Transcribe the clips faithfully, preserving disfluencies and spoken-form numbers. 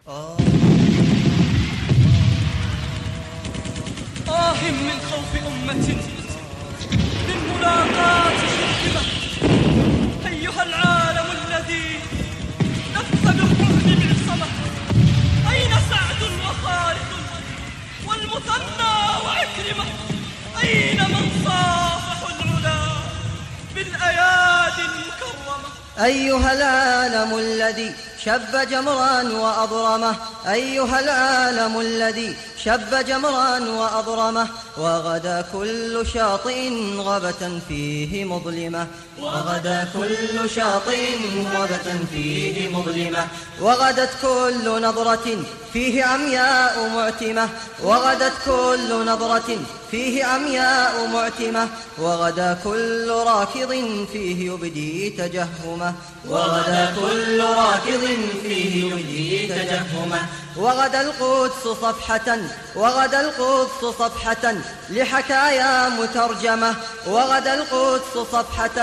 آه آه من خوف أمة من ملاقاة شركبة. أيها العالم الذي نفذ بالرعب معصمة، أين سعد وخالد والمثنى وعكرمة؟ أين من صافحوا العلا بالأيادي المكرمة؟ أيها العالم الذي شب جمرا وأضرمه، أيها العالم الذي شب جمرا وأضرمه، وغدا كل شاطئ غبة فيه مظلمة، وغدا كل شاطئ غبة فيه مظلمة، وغدت كل نظرة فيه عمياء معتمة، وغدت كل نظرة فيه عمياء معتمة، وغدا كل راكض فيه يبدي تجهمه، وغدا كل راكض فيه يبدي تجهمه، وغدا القدس صفحة، وغدا القدس صفحة لحكايا مترجمة، وغدا القدس صفحة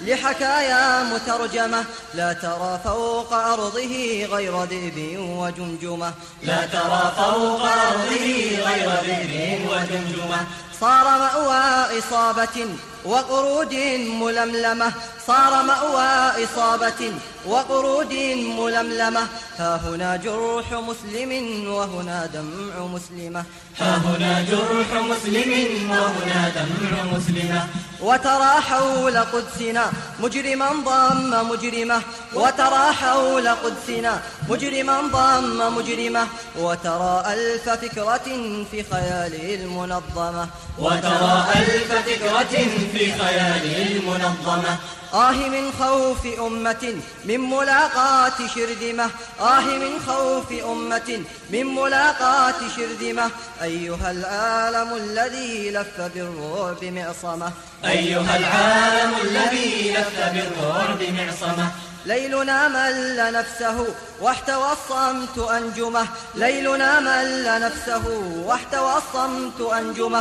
لحكايا مترجمة، لا ترى فوق أرضه غير ذئب وجمجمة، لا ترى فوق أرضه غير ذئب وجمجمة، صار مأوى إصابة وقرود ململمة، صار مأوى إصابة وقرود ململمة، ها هنا جرح مسلم وهنا دمع مسلمة، ها هنا جرح مسلم وهنا دمع مسلمة، وترى حول قدسنا مجرما ضم مجرمة، وترى حول قدسنا مجرما ضم مجرمة، وترى ألف فكرة في خيال المنظمة، وترى ألف فكرة في خيال المنظمة، آه من خوف أمة من ملاقاة شرذمة، آه من خوف أمة من ملاقاة شرذمة، أيها العالم الذي لف بالرعب معصمة، أيها العالم الذي لف بالرعب معصمة، ليلنا مل نفسه واحتوى الصمت أنجمه، ليلنا مل نفسه واحتوى الصمت أنجمه،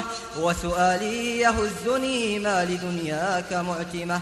وسؤالي يهزني ما لدنياك معتمة،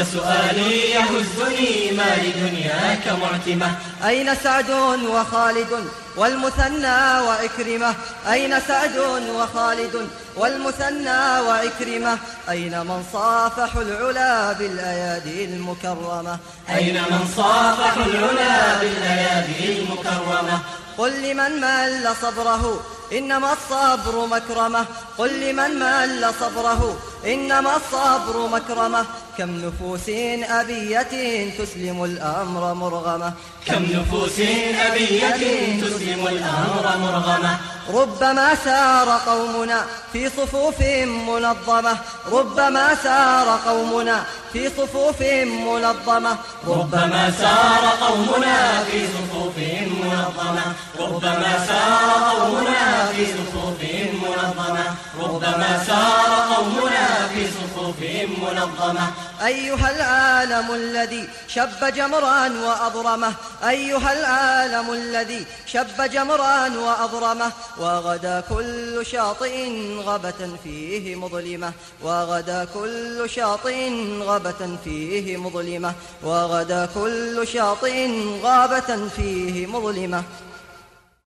وسؤالي يهزني ما لدنياك معتمة، أين سعد وخالد والمثنى وإكرمة، أين سعد وخالد والمثنى وإكرمة، أين من صافحوا العلا بالأيادي المكرمة، أين من صافحوا العلا بالأيادي المكرمة، قل لمن مل صبره إنما الصبر مكرمة، قل لمن مل صبره إنما الصبر مكرمة، كم نفوس أبية تسلم الأمر مرغمة، كم نفوس أبية تسلم الأمر مرغمة، ربما سار قومنا في صفوف منظمة، ربما سار قومنا في صفوف منظمة، ربما سار قومنا في صفوف منظمة، ربما سار قومنا في صفوف منظمة، ربما سار قومنا في صفوف منظمة، أيها العالم الذي شب جمرا وأضرمه، أيها العالم الذي شب جمرا وأضرمه، وغدا كل شاطئ غبة فيه مظلمة، وغدا كل شاطئ غبة فيه مظلمة، وغدا كل شاطئ غابة فيه مظلمة.